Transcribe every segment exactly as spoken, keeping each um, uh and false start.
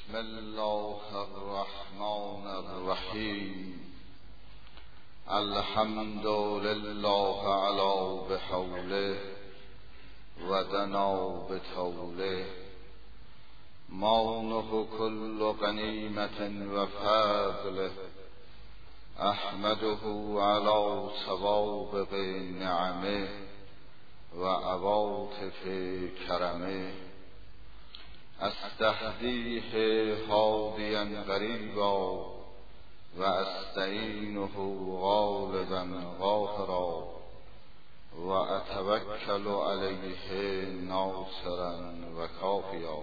بسم الله الرحمن الرحیم. الحمد لله علی بحوله و دنا بطوله. مانه كل غنیمت و فضله. احمده علی سوابق نعمه و عواطف کرمه. استهدیه هادیا قریبا و استعینه غالبا قاهرا و اتوکل علیه ناصرا و کافیا.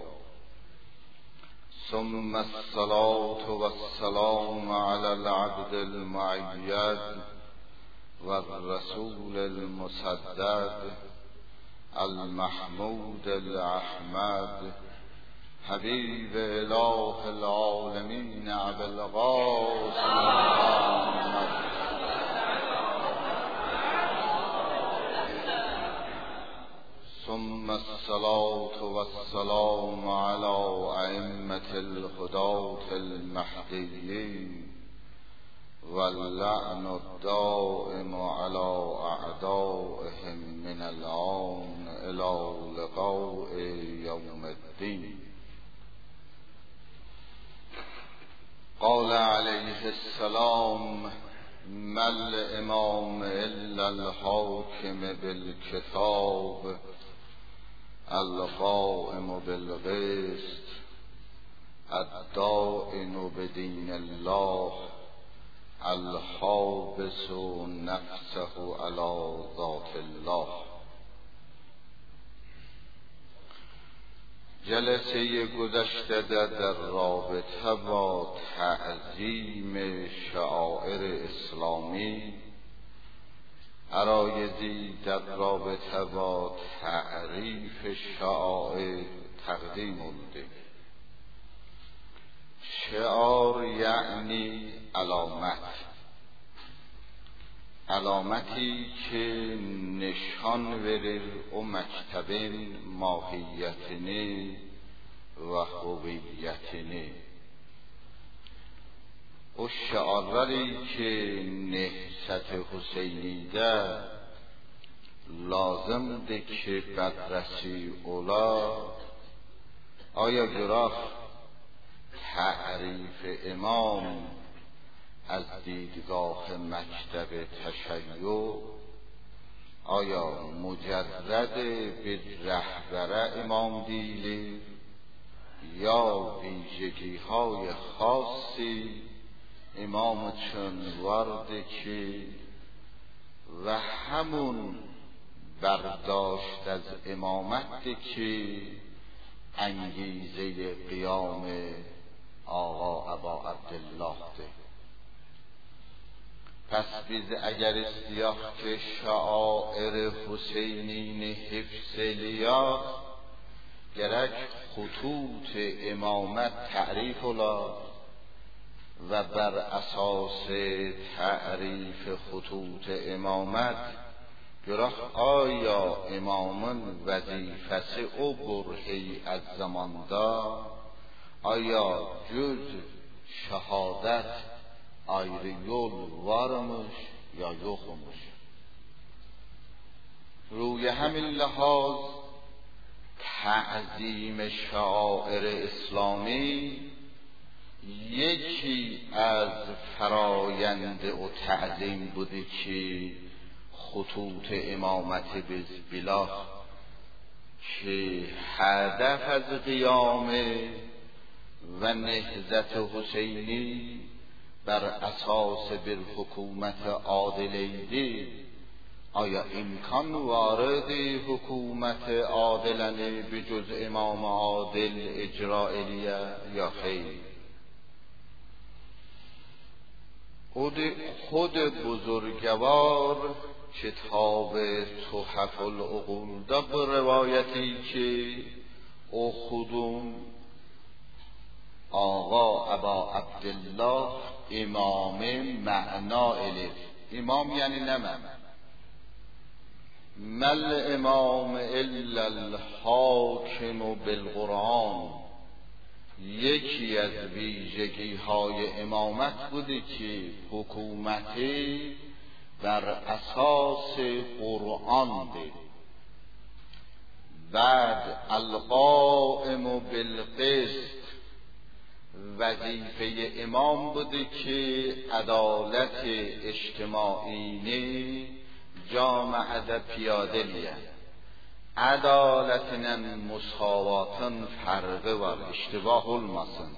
ثم الصلاة والسلام على العبد المؤید و الرسول المسدد المحمود الاحمد حبیب اله العالمین ابی القاسم محمد ثم الصلاة والسلام على ائمة الهداة المهدیین واللعن الدائم على اعدائهم من الآن الى لقاء یوم الدین. قال علیه السلام: ما الامام الا الحاکم بالکتاب القائم بالقسط الدائن بدین الله الحابس نفسه علی ذات الله. جلسه گذشته در رابطه با تعظیم شعائر اسلامی، عرایضی در رابطه با تعریف شعائر تقدیم بوده. شعار یعنی علامت، علامتی که نشان ورر و مکتبین ماهیتنی و هویتنی. و شعاری که نهضت حسینی ده لازم ده که بدرسی اولا آیا گراخ تعریف امام از دیدگاه مکتب تشیع آیا مجرد به رهبر امام دیلی یا ویژگی های خاصی امام چون وارده که و همون برداشت از امامت که انگیزه قیام آقا ابا عبدالله ده. پس biz اگر استیاق که شعائر حسینین حفظ لیا گرک خطوط امامت تعریف اولا و بر اساس تعریف خطوط امامت گرک آیا امامان وظیفه او برهی از زمان دا آیا جز شهادت ayrı yol varmış ya yokmuş. روی همین لحاظ تعظیم شعائر اسلامی یکی از فرایند و تعظیم بوده که خطوط امامت بلا که هدف از قیام و نهضت حسینی بر اساس بر حکومت عادلیه آیا امکان وارد حکومت عادلانه به جز امام عادل اجرائیه یا خیر؟ خود خود بزرگوار کتاب تحف العقول در روایتی که او خودم آقا ابا عبدالله امام معنا الیف. امام یعنی نمم مل امام الا الحاکم بالقرآن یکی از ویژگی های امامت بوده که حکومتی بر اساس قرآن ده. بعد القائم بالقسط، وظیفه امام بوده که عدالت اجتماعی نه جامعه پیاده لیه. عدالتن مساواتن فرقه و اشتباه المسن،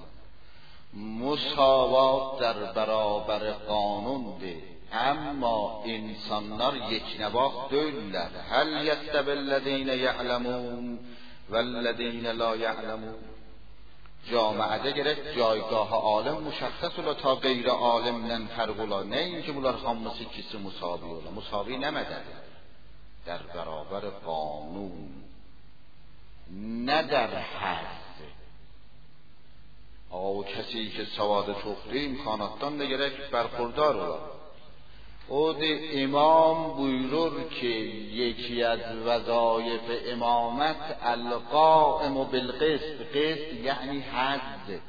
مساوات در برابر قانون ده، اما انسانlar یک نواخت değiller. هل یستوی الذین یعلمون والذین لا یعلمون. جامعه گرک جایگاه عالم مشخص ولی تا غیر عالم نن فرق ولا، نه اینکه بولار همسی کسی مساوی ولا مساوی نمده در برابر قانون، نه در حد. آقا کسی که سواد تختی امکاناتان نگرک برخوردار ولا، او ده امام بویرور که یکی از وظایف امامت القائم بالقسط. قسط یعنی حد،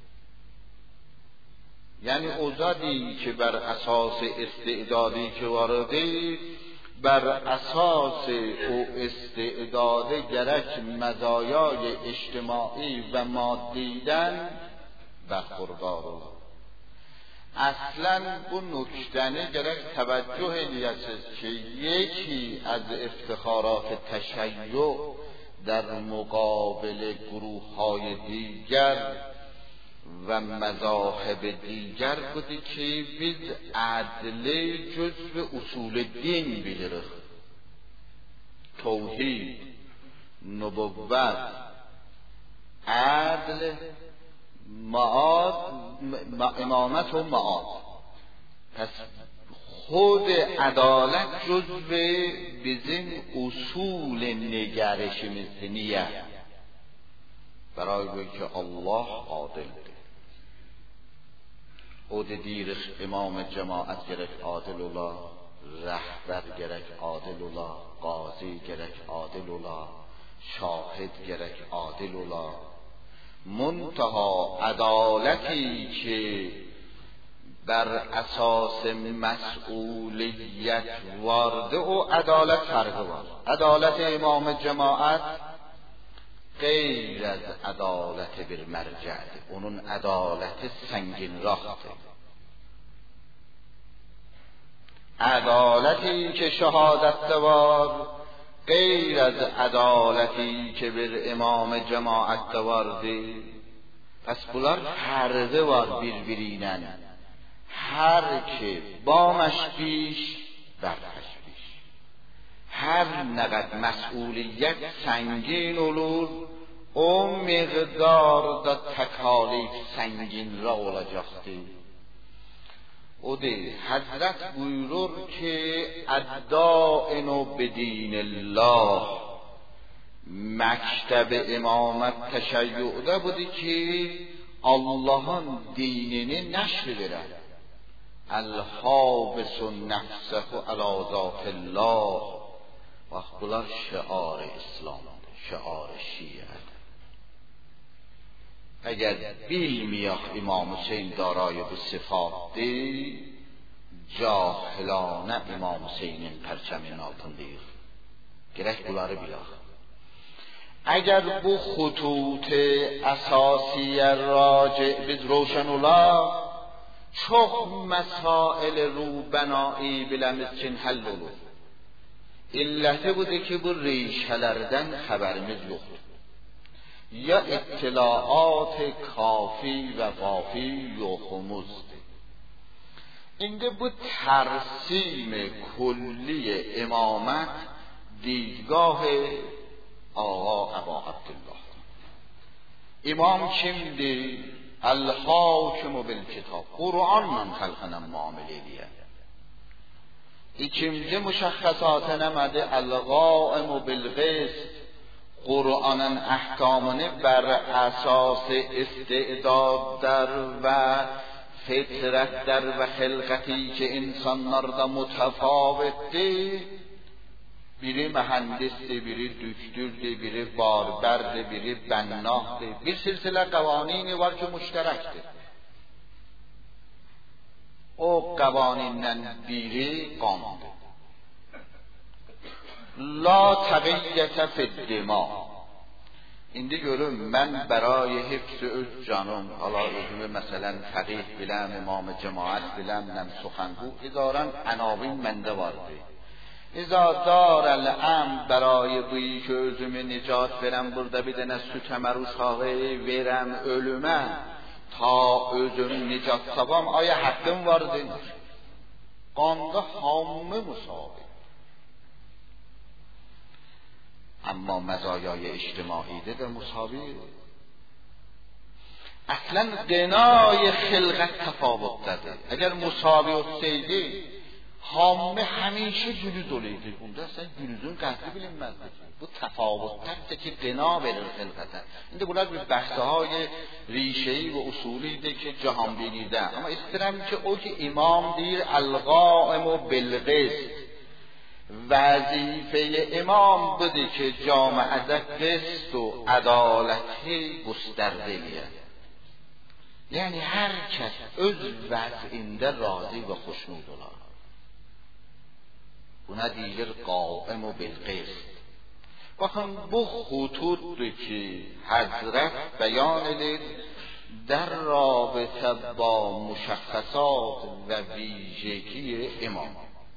یعنی اوزادی که بر اساس استعدادی که وارده، بر اساس او استعداد گرک مزایای اجتماعی و مادیدن برخوردار. اصلا اون نکتنه گرک توجه لیست که یکی از افتخارات تشیع در مقابل گروه های دیگر و مذاهب دیگر بودی که biz عدل جزو اصول دین بگیره. توحید، نبوت، عدل، معاد، امامت و معاد. پس خود عدالت جزو بزن اصول نگرش مثنیه برای که الله عادل ده. او ده دیرش امام جماعت گرک عادل اولا، رهبر گرک عادل اولا، قاضی گرک عادل اولا، شاهد گرک عادل اولا. منتها عدالتی که بر اساس مسئولیت وارده و عدالت فرقه وارد. عدالت امام جماعت غیر از عدالت بالمرجع، اونون عدالت سنگین راخته. عدالتی که شهادت دوار غیر از عدالتی که بر امام جماعت دوارده. پس بولار فرقه وار بیربیرینن، هر که بامش بیش برخش بیش، هر نقد مسئولیت سنگین اولور او مقدار دا تکالیف سنگین را olacaktı. او ده حضرت بویرور که الدائن بدین الله، مکتب امامت تشیع ده بودی که اللهان دینینی نشر برد. الحابس نفسه علی ذات الله، وقت بلار شعار اسلام، شعار شیعه. اگر بیل میاخ امام حسین دارای به صفات دی، جاهلانه امام حسین پرچم ناتن دیر گرک بلاره بیاخ. اگر بو خطوط اساسی راجع به روشن اولا چخ مسائل رو بنایی بلمسچن حل اولو علته بوده که بو ریشهلردن خبرimiz yoktu یا اطلاعات کافی و وافی یوخموزد. اینده بود ترسیم کلی امامت دیدگاه آقا ابا عبدالله. امام kimdi? الحاکم بالکتاب، قرآن من خلقنم معامله دیه. ikinci مشخصات نمده القائم بالقسط، قرآن احکامانه بر اساس استعداد در و فطرت در و خلقتی که انسان مرد متفاوته biri mühendisdir, biri düktürdür, biri barberdir, biri bennahdır. Bir silsile qavanini var ki müşterektir. O qavanindən biri qanundur. La təqiyyətə fiddima. İndi görün, mən bərای hifz öz canım, hala özümü məsələn fəqih biləm, imam cemaat biləm, nəm suxanqu, idarən ənavin məndə vardır. İza darəl əm bərای buyi ki özümü nicat verəm, burada bir dənə süt əmər uşağı verəm ölümə, ta özüm nicat sabam, aya haqqım var denir. Qanda hamı müsavi. اما مزایای اجتماعی ده مساوی. اصلا قنای خلقت تفاوت داده. اگر مساوی olsaydı hamı همیشه gülüz olaydı. Bunda sen gülüzün qadri bilinmezdi. Bu tefavutlardır ki qina verir xilqata. İndi bunlar bir bəhsهای ریشه‌ای و اصولیdir ki cahan binidə. Amma istəyirəm ki o ki imam deyir القائم بالقسط. وظیفه امام بوده که جامعه قسط و عدالتی گسترده میاد. یعنی هر کس öz vəzində razı və xoşnud olar. Buna deyilir qaim بالقسط. Baxın bu xututdur ki Həzrət bəyan edir در رابطه با مشخصات و ویژگی امام.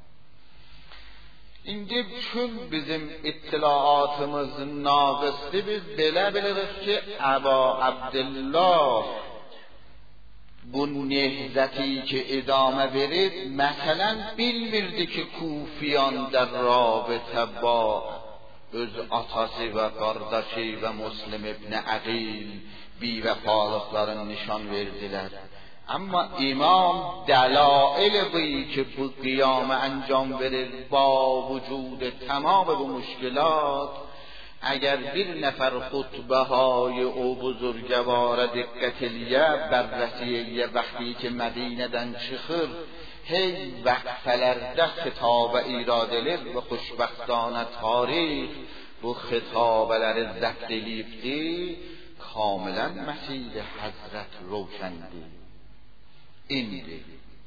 İndi çün bizim اطلاعاتımız naqisdir, biz belə bilirik ki Əba Abdullah bu nehzəti ki idamə verir, məsələn bilmirdi ki Kufiyan در رابطه با öz atası və qardaşı və Muslim ibn Aqil بی‌وفاlıqların nişan verdilər. اما امام دلائل بایی که bu قیامه انجام verir با وجود تمام bu مشکلات اگر bir نفر خطبه های او بزرگوار دقت الیه بررسیه وقتی که مدینه‌دن çıxır hey vaqfələrdə xitaba irad edilir və xoşbəxtانه tarix bu xitabələri zəbt edibdi kamilə məsih Həzrət روشنdir. İndi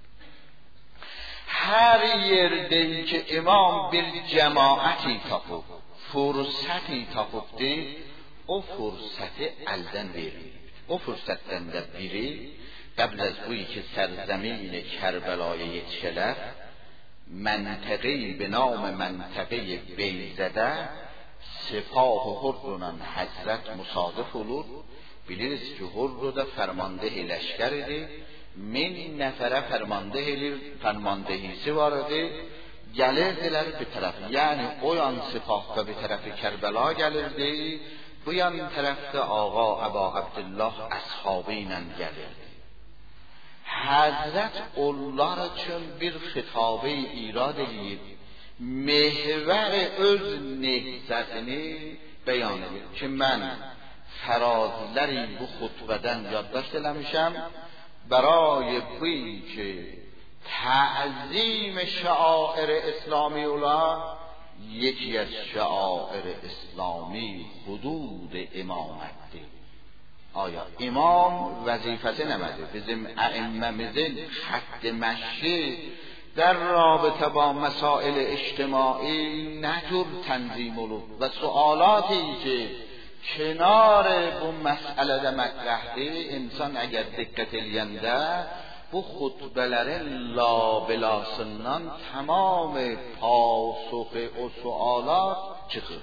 hər yerdəyi ki imam bir cemaati tapıb, fürsəti tapıbdı, o fürsəti əldən verir. O fürsətdən də biri qəbl az bu ki sərزمین Kərbəlaya yetişələr, məntiqi به نام منطقه بیزده سپاه حرla Həzrət müsadif olur. Biliriz ki Hurr da fərmandehi لشکر idi. min nəfərə fərmandeh fərmandehisi var idi. Gəlirdilər bir tərəf. Yəni o yan sipahda bir tərəfi Kərbəla gəlirdi. Bu yan tərəfdə ağa Əba Abdullah əshabı ilə gəlirdi. Həzrət onlar üçün bir xitabı irad edib محور öz nehzəsini bəyan edir ki mən فرازləri bu xutbədən yaddaşt eləmişəm برای بوی که تعظیم شعائر اسلامی اولا یکی از شعائر اسلامی حدود امامتی. آیا امام وظیفته نمده bizim ائمه‌مizin خط مشی در رابطه با مسائل اجتماعی نجور تنظیم olur و سوالاتی که کنار bu məsələdə mətrəhdir, insan əgər diqqət eləyəndə bu xutbələrin labilasından tamam pasux o sualat çıxır.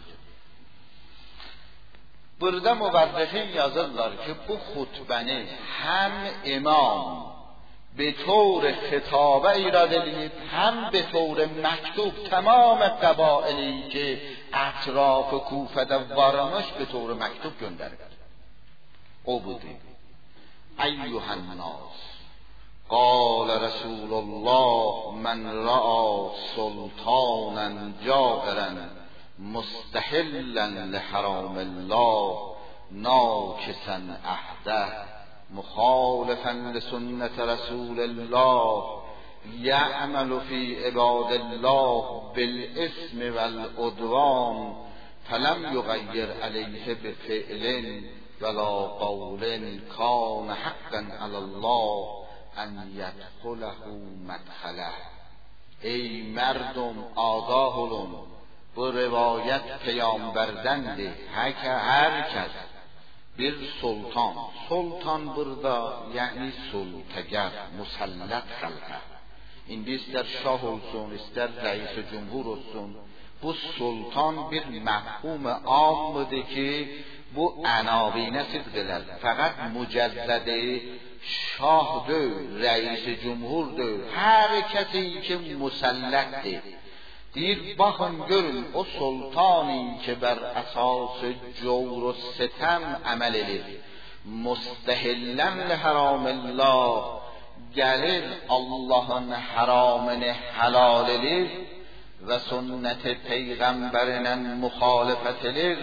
Burada müvəzzəfin yazırlar ki bu xutbəni həm imam به طور خطابه ایراد edilib هم به طور مکتوب تمام قبائلی که اطراف کوفه varmış به طور مکتوب gönderildi. O budur. ایها الناس قال رسول الله من رأى سلطانا جائرا مستحلا لحرام الله ناکسا عهده مخالفا لسنة رسول الله یعمل فی عباد الله بالاسم والعدوان فلم یغیر علیه بفعل ولا قول کان حقا علی الله ان یدخله مدخله. ای مردم آگاه olun، bu rivayet peygamberden de herkes bir sultan. Sultan burada yani sultagar, musallat halka. İndi ister şah olsun, ister reis cumhur olsun, bu sultan bir mefhum amdır ki bu anavine sidqeler. Fakat mücezzede şahdır, reis cumhurdur, her kesi ki musallatdır. Deyir, baxın görün, o sultani ki bər əsas cevr و ستم əməl edir, mustəhillən li haramillah, gəlir Allahın haramını halal edir və sünnət-i peyğəmbərinin müxalifət edir.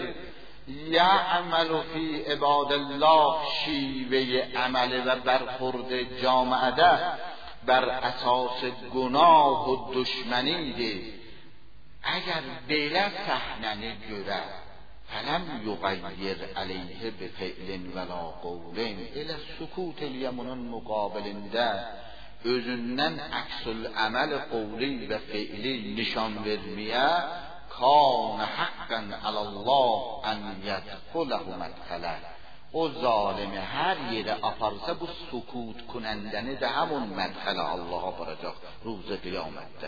یعمل فی عباد الله شیوه عمل و برخورد جامعه بر اساس گناه و دشمنی ده. اگر بیله صحنه göre فلم یغیر علیه بفعل ولا قول الى سکوت الیمنun muqabilində özündən əksül əməl qovli və feili nişan verməyə کان حقا علی الله ان یدخله مدخله. o zalimi her yere aparsa bu sukut کنندنی de همون مدخل Allah'a aparacaq روز قیامتdə.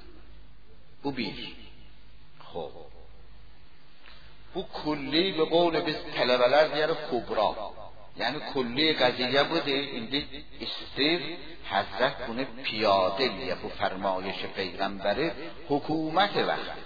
Bu bir. خب bu kulli به قول biz tələbələr deyər kubra. Yəni kulli qəziyyə budur. İndi istir Həzrət bunu piyadə eləyə bu fərmayış peyğəmbəri hökumət vaxtı.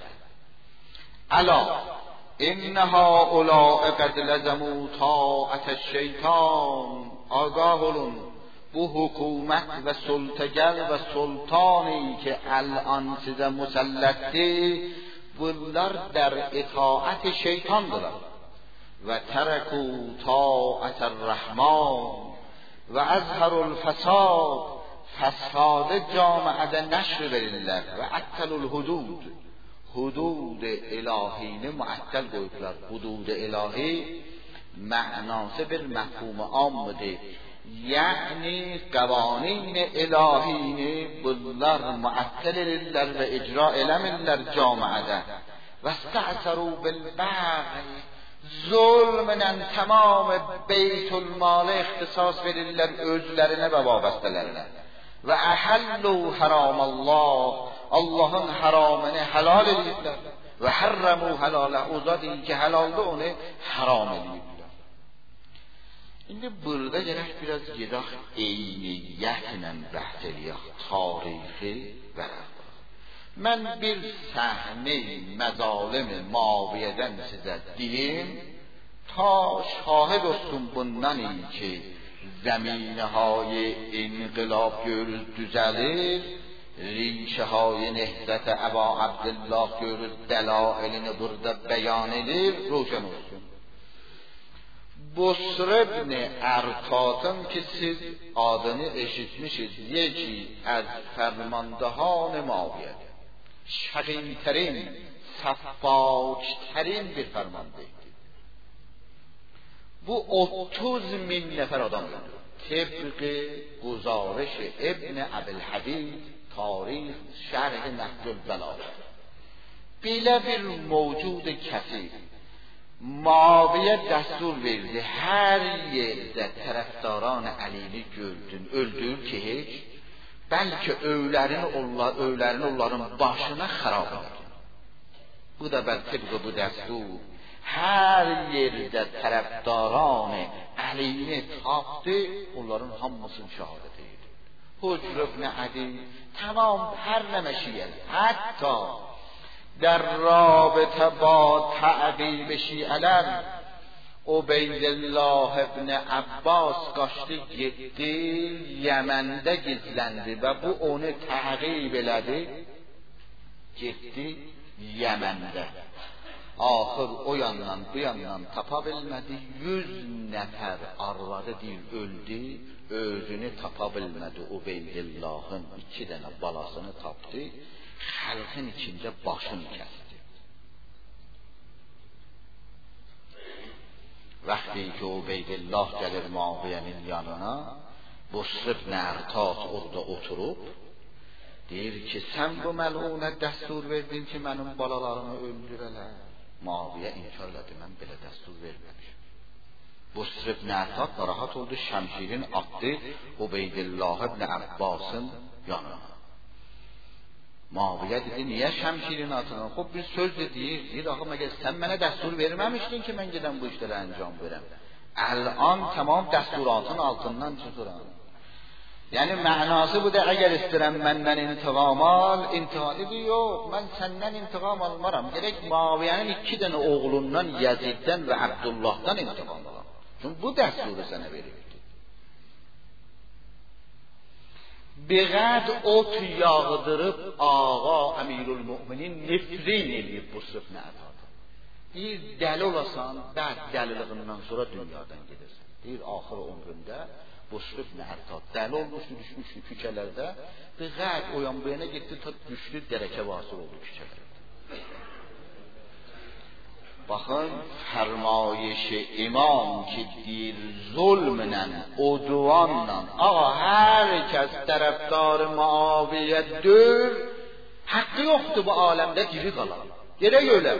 الا ان هؤلاء قد لزموا طاعت الشیطان. آگاه olun، bu حکومت و سلطگر و سلطانی که الان size مسلطه bunlar در اطاعت şeytandırlar. و ترکوا طاعت الرحمن و اظهروا الفساد. فساد جامعه نشر verirler و عطلوا الحدود. hudud الهینه معطل qoyublar. hudud ilahi mənası bir mefhum amdır. Yəni qawanin ilahini bunlar muattal edirlər və icra eləmirlər camiədə. Və istəsəru bil bəği. Zulmlə tamam beytul malı ixtisas verirlər özlərinə və vabastələrinə. Və əhəllu haram Allah. Allah'ın haramını helal edildiler ve harramu halalə. O zat ki helaldı onu haram edildiler. İndi burada gerek biraz gedək eyniyyətlə bəhs eləyək tarixi və mən bir səhni məzalim Muaviyyədən sizə deyim ta şahid olsun bundan ki زمینه های انقلاب görür düzəlir. ریشه های نهضت ابا عبدالله görür دلایلini burada beyan edir روشن olsun. Busr ibn Ərtatın ki siz adını eşitmişiz یکی از فرماندهان Muaviyyədir. şəqimtərin صفاکترین bir فرمانده. bu otuz min nəfər adam öldürdü. طبق گزارش ابن ابوالحدید تاریخ شرح نهج البلاغه. بیله bir موجود کسی Muaviyə dəstur verdi hər yerdə tərəfdaran Əlini gördün öldür ki heç bəlkə öylərini onlar öylərini onların başına xarab edin. bu da bel طبق bu dəstur hər yerdə tərəfdaran Əlini tapdı, onların hamısını şəhadət edir. Hücr ibn Adi tamam hər nəmə şiəl, hətta در رابطه با تعقیب شیعەlər Ubeydullah ibn Abbas qaçdı getdi, Yəməndə gizləndi və bu onu təqib elədi, getdi Yəməndə. Axır o yandan bu yandan tapa bilmədi. Yüz nəfər arvadı deyil öldü, özünü tapa bilmədi. Ubeydullahın iki dənə balasını tapdı, xalqın içində başını kəsdi. Vaxtı ki Ubeydullah gəlir Muaviyenin yanına, Busr ibn Ərtat orada oturub, deyir ki, sən bu məlunə dəstur verdin ki, mənim balalarımı öldürələr. Muaviyə inkar elədi, mən belə dəstur verməmişim. Busr ibn Ərtat narahat oldu, şəmşirin atdı Ubeydullah ibn Abbasın yanına. Muaviyə dedi, niyə şəmşirin atına? Xub bir söz de deyir, deyir, ağa məgər sən mənə dəstur verməmişdin ki, mən gedən bu işləri əncam verəm. Əl-an tamam dəsturatın altından çıxıram. Yəni mənası bu da, əgər istəyirəm məndən intiqam al, intiqam dedi, yox, mən səndən intiqam almaram. Gerək Muaviyənin iki dənə oğlundan, Yaziddən və Abdullahdan intiqam alam. Çünki bu dəsturu sənə verirdi. Beqəd ot yağdırıb ağa Əmirül Müminin nefrin eləyib Busr ibn Ərtat. Deyir, dəli olasan, bəd dəliliğindən sonra dünyadan gedirsən. Deyir, axır ömründə Busr ibn Ərtat dəli olmuşdu, düşmüşdü küçələrdə. Beqəd o yan bu yana getdi, ta düşdü, dərəkə vasıl oldu küçələrdə. Baxın, fərmayişi imam ki, deyir, zulmlə, udvanla, ağa, hər kəs tərəfdarı Muaviyyədir, haqqı yoxdur bu aləmdə diri qalar. Gerək ölə.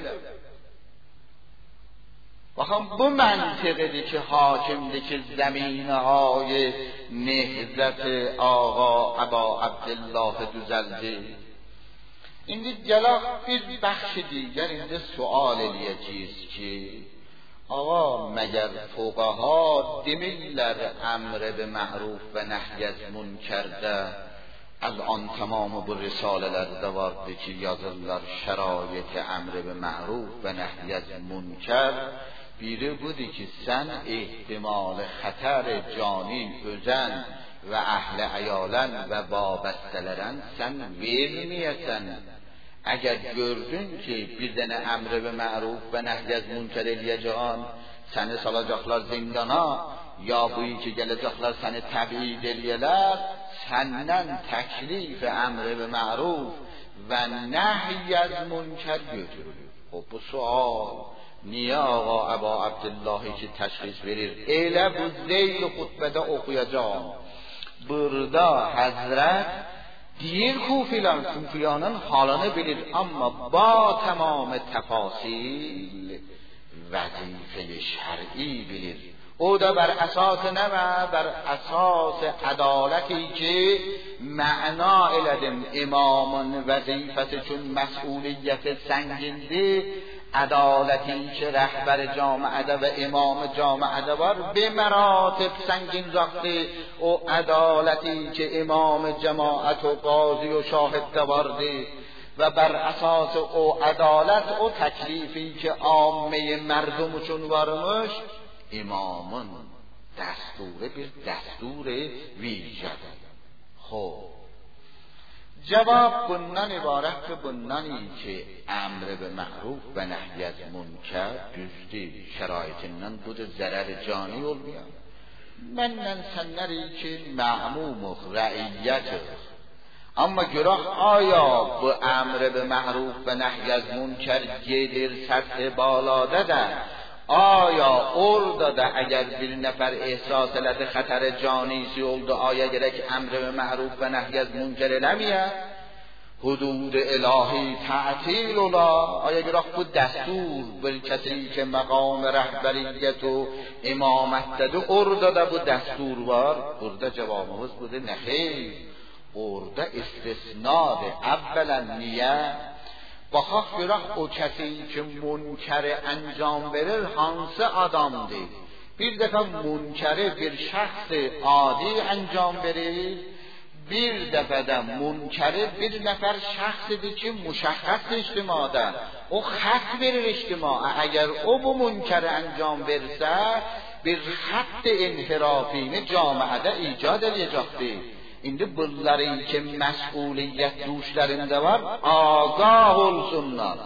Baxın, bu məntiqidir ki, hakimdir ki, zəminə-های nehzət-i ağa Əba Abdillahı düzəldi. İndi gələk bir bəxşi digər, indi sual eləyəcəyiz ki, ağa, məgər fuqaha demirlər əmr-i bi ma'ruf və nəhy-əz münkərdə, əl-an tamamı bu risalələrdə vardı ki, yazırlar şərait-i əmr-i bi ma'ruf və nəhy-əz münkər. Biri budur ki, sən ehtimal xətər cani özən və əhl-i əyalən və vabəstələrən sən verməyəsən. Əgər gördün ki, bir dənə əmr-i bi ma'ruf və nəhy-əz münkər eləyəcəkən, səni salacaqlar zindana, ya bu ki, gələcəklər səni təbid eləyələr, səndən təklif əmr-i bi ma'ruf və nəhy-əz münkər götürülür. O, bu sual, niyə ağa Əba Abdullahı ki, təşxis verir? Elə bu zeyl xutbədə oxuyacağım. Burada Həzrət deyir Kufiyan, Kufiyanın halını bilir, amma ba tamam təfasil vəzifə-i şər'i bilir. O da bər əsas nə və bər əsas ədaləti ki, məna elədim imamın vəzifəsi çün məsuliyyəti səngindir. Ədaləti ki, rəhbər camiədə və imam camiədə var, bir məratib səngin zaqdi. O ədaləti ki, imam cəmaət و qazi و şahiddə vardı və bər əsas o ədalət, o təklifi ki, amme mردم üçün varmış, imamın dəsturi bir dəsturi vicədir. Xob, cavab bundan ibarətdir, bundani ki, əmr bi ma'ruf və nəhy-əz münkər düzdür, şəraitindən budur, zərər cani olmayan. Məndən sənləri ki, mə'mumuq, rəiyyətik. Amma görək, aya bu əmr bi ma'ruf və nəhy-əz münkər gedir səthi balada da, aya orada da əgər bir nəfər ehsas elədi, xətər canisi oldu, aya gerək əmr bi ma'ruf və nəhy-əz münkər eləməyə, hudud ilahi ta'til ola. Aya görək bu dəstur bir kəsi ki, məqam rəhbəriyyət و imamətdədir, orada da bu dəstur var. Burada cavabımız budur, nə xeyr, orada istisnadır. Əvvələn niyə? Baxaq görək o kəsi ki, münkəri əncam verir, hansı adamdır? Bir dəfə münkəri bir şəxs adi əncam verir, bir dəfədə münkəri bir nəfər şəxsidir ki, müşəxəs ictimada, o xət verir ictimaya. Əgər o bu münkəri əncam versə, bir xətt inhirafini camiədə icad edəcəkdir. İndi bunların ki, məsuliyyət duşlarında var, agah olsunlar.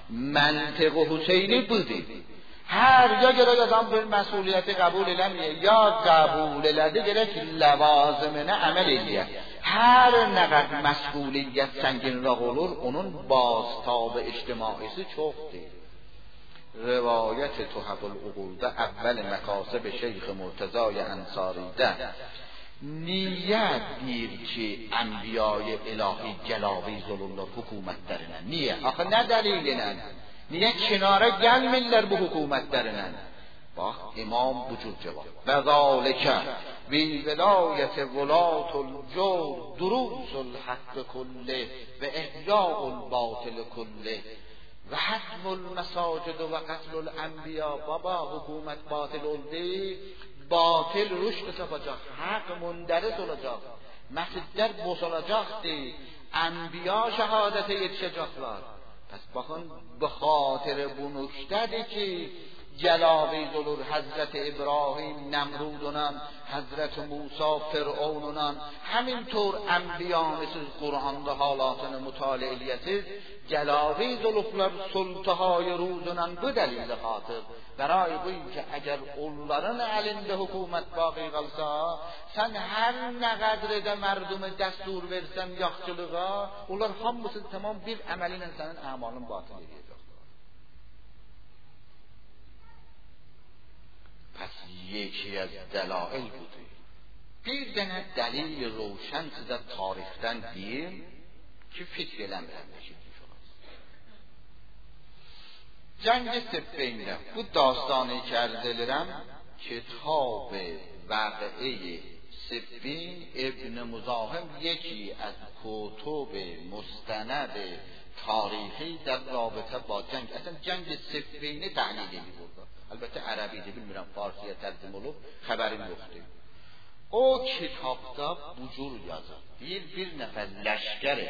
منطق حسینی بودی هر جا گره adam bir məsuliyyəti qəbul eləməyə ya qəbul elədi gerek ləvazımını əməl eləyə. Hər nə qədər məsuliyyət sənginlik olur, onun baztabı ictimaisi çoxdur. Rivayət Tuhfətul Uqulda əvvəl məkasib Şeyx Murtəzای Ənsaridə niyə deyir ki, Ənbiyayı İlahi cəlaviz olurlar hökumətlərinə? Niyə? Axı nə dəlillə? Niyə kinara gəlmirlər bu hökumətlərinə? Bax, imam bu cür cavab. Və zəlikə bi vilayət vulatul cur durusul haqq kulli və ihya'ul batil kulli və hatmul məsacid və qatlul ənbiya. Baba, hökumət batil oldu, batil rüşd tapacaq, haqq mündəris olacaq, məscidlər bozulacaqdır, ənbiya şəhadətə yetişəcəklər. Pes bakın به خاطر bu nüktedir ki celaviz olur Hazreti İbrahim Nemrud'unan, Hazreti Musa Firavun'unan, همینطور enbiyanı siz Kur'an'da halatını mutale eliyesiz celaviz olurlar sultahay ruzunan bu delil xatır. Beray bu ki eğer onların elinde hükümet baqi qalsa, sen her ne kadar de merdumı destur versen yaxçılığa, onlar hamısı tamam bir əməlinə senin amalın batıl edecek. Pes yeki az delail budur. Bir dənə dəlil roşan sizə tarixdən deyim ki fikr eləmirəm ki. Cəng-i Siffeyn'də bu dastanı ki ərz edirəm, kitab Vaqie Siffeyn İbn Muzahim یکی از کتب مستند تاریخی در رابطه با جنگ. اصلا جنگ سفین تحلیلی بود. البته عربی دی bilmirəm فارسیyə tərcümə olub, xəbərim yoxdur. O kitabda bu cür yazır. Bir bir nəfər ləşkər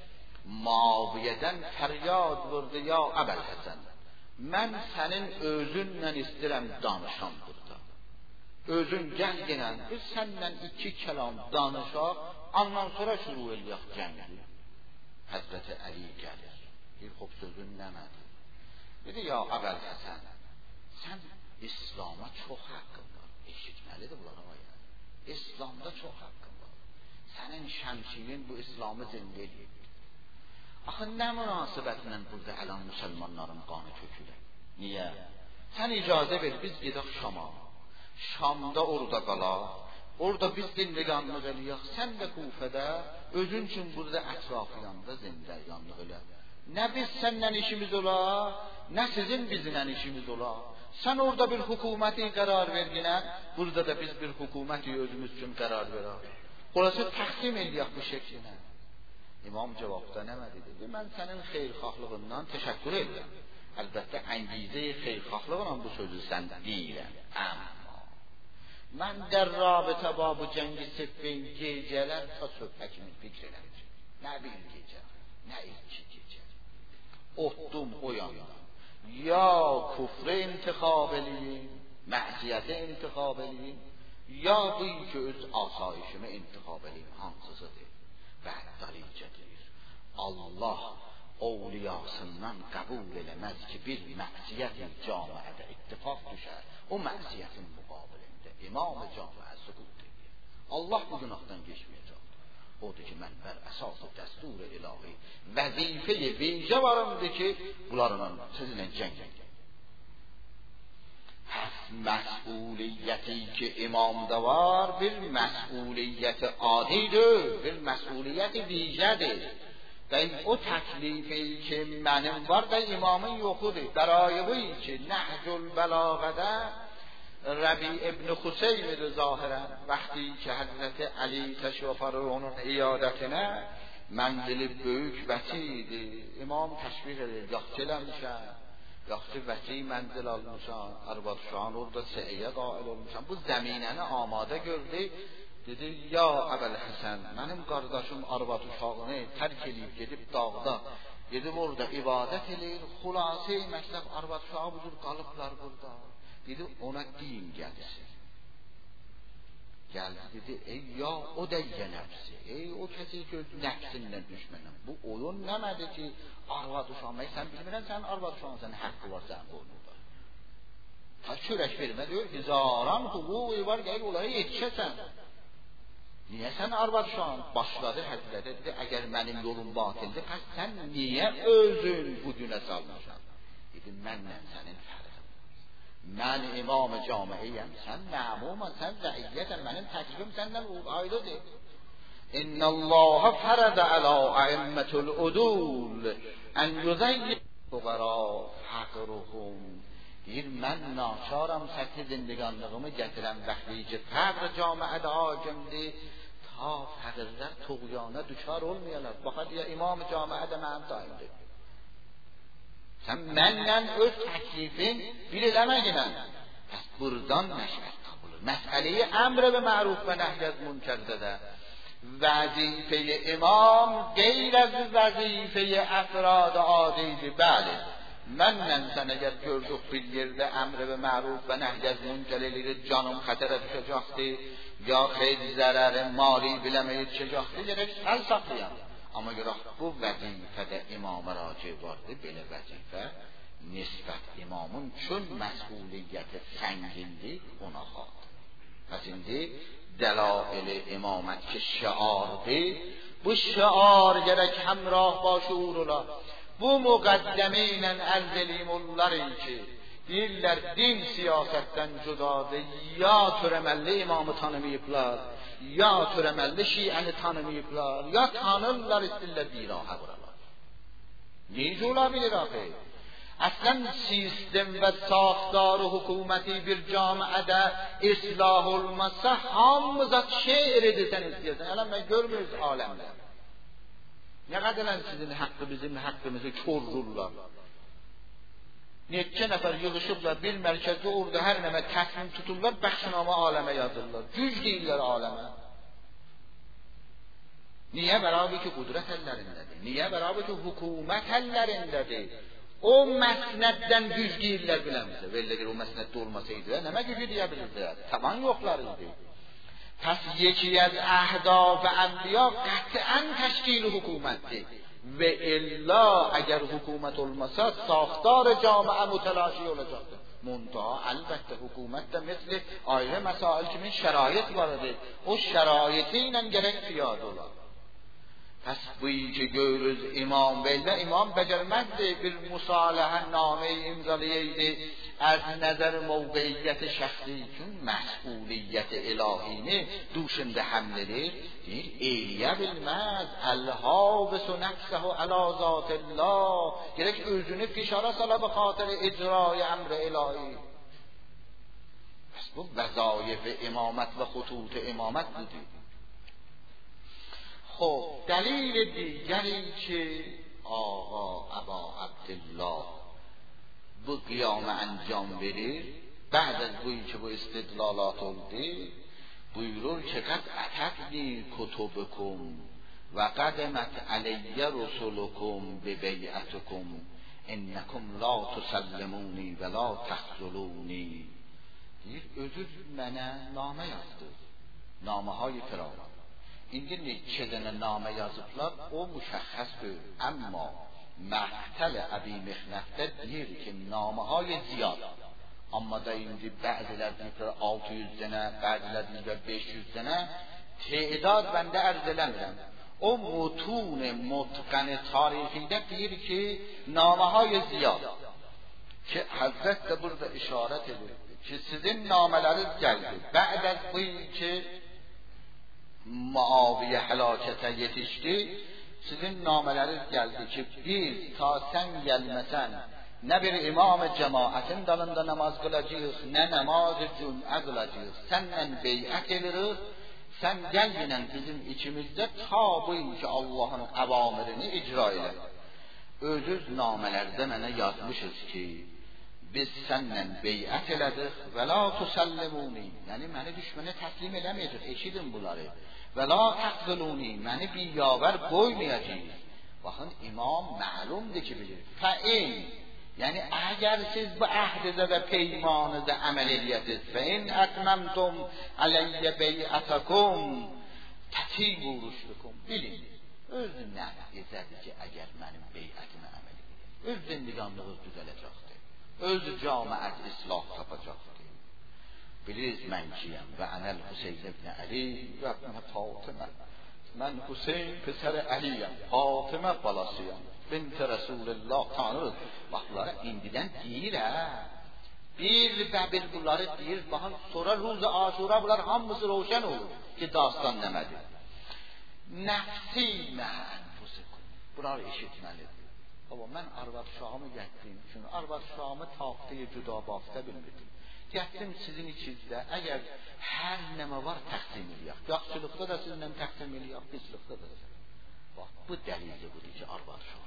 Muaviyədən fəryad vurdu ya Əbəl Həsən. Mən sənin özünlə istəyirəm danışam burada. Özün gəl gələn, biz sənlə iki kəlam danışaq, ondan sonra şuru eləyək cəngi. Həzrəti Əli gəlir. Bir xob sözün nəmədir? Dedi ya Əbəl Həsən, sən İslam'a çox haqqın var. Eşitməlidir bunlara bayan. İslam'da çox haqqın var. Sənin şəmşirin bu İslam'ı zində edir. Axı nə münasibətlə burada əlan müsəlmanların qanı tökülür? Niyə? Sən icazə ver, biz gedək Şam'a. Şam'da orada qalaq. Orada biz dinliganlıq eləyək. Sən də Kufədə özün üçün burada ətrafıyanda zindəyanlıq elə. Nə biz sənlə işimiz ola, nə sizin bizlə işimiz ola. Sen orada bir hükümeti karar vergine, burada da biz bir hükümeti özümüz için karar verir. Orası takdim ediyor bu şekline. İmam cevapta ne dedi? Ben senin xeyrxahlığından teşekkür ederim. Elbette engize xeyrxahlığından bu sözü sen değilim. Ama ben der rabıta ba bu cengi Siffeyn geceler ta söhbətimi fikr elədim. Ne bir gece, ne iki gece. Otdum o yana. یا کفر انتخاب eliyim, معصیت انتخاب eliyim, یا بوی که öz asayişimi انتخاب eliyim, hansısıdır? Və dəlicədir. Allah ovliyasından qəbul eləməz ki, bir məqsiyyətin camiədə ittifaq düşər, o məqsiyyətin müqabilində imam-ı camiə sükut edir. Allah bu günahdan geçməyəcək. Odur ki, mən bər əsas-ı dəstur-i ilahi vəzifə-i vicə varımdır ki, bunlarla sizinlə cəng edin. Pəs məsuliyyəti ki, imamda var, bir məsuliyyəti adidir, bir məsuliyyəti vicədir. Və o təklifi ki, mənim var da imamın yoxudur. Bərayı bu ki, Nəhcül Bəlağədə ربیع ابن خسیم ظاهرا وقتی که حضرت علی تشریف آورد onun iyadətinə mənzili böyük vəsidir. İmam təşviq edir, yaxşı eləmişəm, yaxşı vəsi mənzil almışam, arvad uşağın orada səyə qail olmuşam. Bu zəminəni amadə gördü. Dedi, ya Əbəl Həsən, mənim qardaşım arvad uşağını tərk edib gedib dağda, gedib orada ibadət eləyir, xülasəyi mətləb arvad uşağı budur qalıblar burada. Dedi, ona deyin gəlsin. Gəldi dedi, ey ya o dəyə nəfsi, ey o kəsi ki nəfsindən düşmənəm. Bu oyun nəmədi ki, arvad uşanmayı sən bilmirən, sənin arvad uşansan haqqı var sənin boynunda. Ta çörək vermə diyor, hizaran hüququ var, gəl onlara yetişəsən. Niyə sən arvad uşan? Başladı həzrət dedi, əgər mənim yolum batildir, pəs sən niyə özün bu günə salmışsan? Dedi, mənlə sənin fərqin. Mən imam camiiyəm, sən məmumən, sən rəiyyətən, mənim təklifim səndən ayrıdır. İnna Allah fərədə alə a'immətul udul ən yüzəyyi fuqara fəqruhum. Deyir, mən naçaram səthi zindiganlığımı gətirəm vəxti ki, fəqr camiədə hakimdir, ta fəqirlər tuğyana düşar olmayalar. Baxa deyə imam camiədə mənim dayımdır. Sən məndən öz təklifin bir eləməklə. Pəs buradan məşvət tapılır. Məsələyi əmr və məruf və nəhy az münkərdə də vəzifəyi imam qeyr az vəzifəyi əfrad adidir. Bəli, mənlə sən əgər gördük bir yerdə əmr və məruf və nəhy az münkər eləyir, canım xətərə düşəcəkdir, ya xeyli zərəri mali biləməyə düşəcəkdir, gərək əl saxlayam. Amma görə bu vəzifədə imama raci vardır, belə vəzifə nisbət imamın çün məsuliyyəti səngindir, ona xadır. Pəs indi dəlail-i imamət ki şiardır, bu şiar gərək həmrah ba şuur ola. Bu müqəddəmi ilə ərz eləyim onların ki, deyirlər din siyasətdən cüdadır, ya törəməlli imamı tanımayıblar, ya törəməlli şiəni tanımayıblar, ya tanırlar istəyirlər birahə buralar. Necə ola bilir axı? Əslən sistem və saxtarı hökuməti bir camiədə islah olmazsa hamımıza şeir edirsən istəyirsən. Ələn mən görmürüz aləmdə. Nə qədərən sizin haqqı bizim haqqımızı körrurlar. Neçə nəfər yığışıblar bir mərkəzdə orada hər nəmə təslim tuturlar, bəxşinamə aləmə yazırlar. Güc deyirlər aləmə. Niyə bərabər ki qudrət əllərindədir? Niyə bərabər ki hükümət əllərindədir? O məsnəddən güc deyirlər biləmizə. Vəlləgər o məsnəddə olmasaydı, nəmə gücü deyə bilirlər? Taban yoxlarıydı. Pəs yeki az əhdaf və ənbiya qətiən təşkil hükümətdir. Ve illa eğer hükümet olmasa saxtar camiye mütelaşi olacaktır. Muntaha elbette hükümet de misli ayrı mesail kimin şerait vardır. O şeraitiyle gerek piyade olar. Pes bu ki görürüz imam belli imam becermezdi bir musalaha name-i imzalıydı. از نظر موقعیت شخصی چون مسئولیت الهینه دوشنده حمله دیر ایلیه bilmez الحابس و نفسه علی ذات الله gerek özünü fişara sala به خاطر اجرای امر الهی. پس bu وظایف امامت و خطوط امامت بودی. خب دلیل دیگری که آقا ابا عبدالله bu qiyamı anjam verir, بعد از بویی که bu istidlalat oldu, buyurur ki قد اتتنی کتبکم و قدمت علی رسلکم ببیعتکم انکم لا تسلمونی و لا تخذلونی. deyir, özür mənə namə yazdı, naməهای firavun. İndi neçə dənə namə yazıblar, o müşəxxəsdir. Amma مقتل ابی مخنفته deyir ki nameهای زیاد اما da indi bəzilər deyir altı yüz dənə, bəzilər deyir beş yüz dənə تعداد bəndə ərz eləmirəm. O mutun mutqan tarixidə deyir ki nameهای زیاد ki Həzrət də burada işarət edir ki sizin namələriniz gəldi. Bə'd az bu ki Muaviyə həlakətə yetişdi. Sizin namələriniz gəldi ki biz ta sən gəlməsən nə bir imam cemaətin dalında namaz qılacağıq, nə namaz cümə qılacağıq. Səndən beyət edirik, sən gəlginlə bizim içimizdə ta bu ki Allahın əvamirini icra elə. Özüz namələrdə mənə yazmışız ki biz səndən beyət elədik və la tusallimuni, yəni məni düşmənə təslim eləməyəcək, eşidin bunları. Və la təqziluni, məni biyavər qoymayacaq. Baxın, imam məlumdur ki bilir. Fəin, یعنی اگر siz bu ahdize ve peymanıza amel ediyesiz fe in etmemtum aleyye bey'atakum tetibu rüştükum bilin öz nəticədir ki əgər mənim bey'ətimə əməl edin öz zindiganlığınız düzələcəkdir öz camiət islah tapacaqdır bilirsiniz mən kiyəm və ənəl Hüseyn ibn Ali və mən Fatıma mən Hüseyn pəsər Əliyəm Fatıma balasıyam bint Resulullah tanırız baxlara indidən deyir hə bir və bir bunları deyir baxın sonra ruz Aşura bunlar hamısı roşan olur ki dastan nəmədir nəfsi mən fusikum bunları eşitməlidir baba mən arvad şahımı gətirdim çünki arvad şahımı taxtaya cüda baftə bilmirdim gətirdim sizin içinizdə əgər hər nəmə var təqsim eləyək yaxşılıqda da sizinlə təqsim eləyək pislikdə da bax bu dəlili budur ki arvad şahı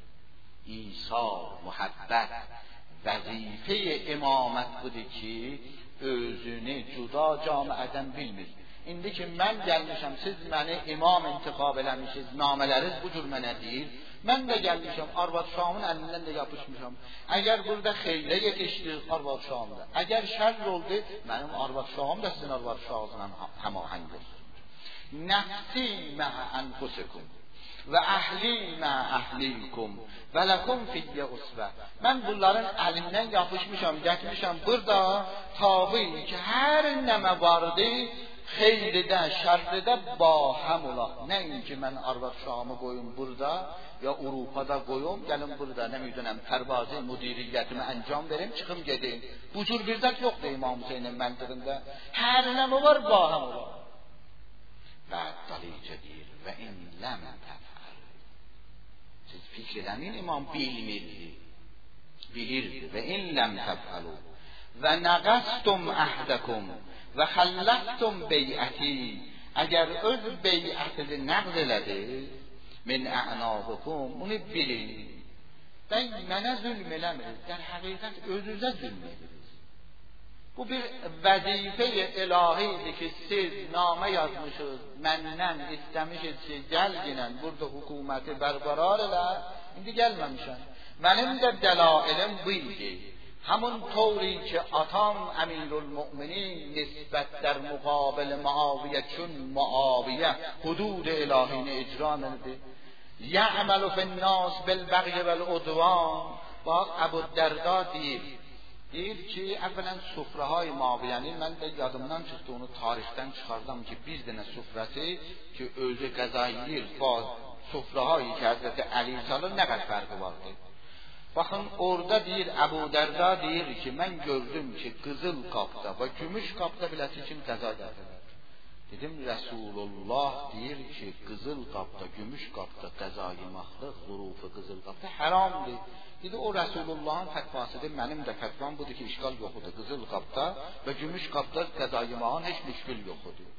İsar, muhabbət, vəzifə imamət budur ki, özünü cüda camiədən bilmir. İndi ki, mən gəlmişəm, siz məni imam intiqab eləmişsiniz, namələriniz bu cür mənə deyil. Mən də gəlmişəm, arvad şahımın əlindən də yapışmışam. Əgər burada xeylə yetişdir arvad şahımda, əgər şərr oldu, mənim arvad şahım da sizin arvad şahınızla həmahəng olsun. Nəfsi mə'ə ənfusikum və əhli mə əhlikum və ləkum fiyyə usvə. Mən bunların əlindən yapışmışam, getmişəm burada tabi ki, hər nəmə vardı, xeyridə, şərridə bahəm olaq. Nəinki mən arvad şahımı qoyum burada, ya Avropada qoyum, gəlin burada, nə müdünəm, tərbazi müdiriyyətimi əncam verim, çıxım gedim. Bu cür bir zət yoxdur İmam Hüseynin məntiqində. Hər nəmə var, bahəm olaq. Və dalicə deyir, və in ləm təfəl. Siz fikr edəmin imam bilmirdi, bilirdi. Və in ləm təfəlu və nəqəstum əhdəkum və xəlləftum beyəti. Əgər öz beyətini nəqd elədi, min ə'nabukum, bunu bilin. Ben mənə zülm eləmirik, dən həqiqət özünüzə zülm edirik. Bu bir vəzifə-i ilahidir ki, siz namə yazmışsınız, məndən istəmişsiniz ki, gəl ginən burada hökuməti bərqərar elə, indi gəlməmişəm. Mənim də dəlailim bu idi. Həmin طوری ki, atam əmirül-müminin nisbət در مقابل Muaviyə çün Muaviyə hudud ilahini icra edir. Ya'malu fi'n-nas bil-bagyi vel-udvan. Bax, Əbu Dərda deyir. Deyir ki, əvvələn sufrahay Muaviyəni mən də yadımdan çıxdı, onu tarixdən çıxardım ki, bir dənə sufrəsi ki, özü qəza edir, sufrahay ki, Həzrəti Əli salır, nə qədər fərqi vardır. Baxın, orada deyir, Əbu Dərda deyir ki, mən gördüm ki, qızıl qapda və gümüş qapda biləsi kim qəza gətirir. Dedim, Rəsulullah deyir ki, qızıl qapda, gümüş qapda qəza yemaqlıq, zurufu qızıl qapda haramdır. Dedi, o Rəsulullahın fətvasıdır, mənim də fətvam budur ki, işgal yoxudur. Qızıl qapda və gümüş qapda qəza yemağın heç müşkül yoxudur.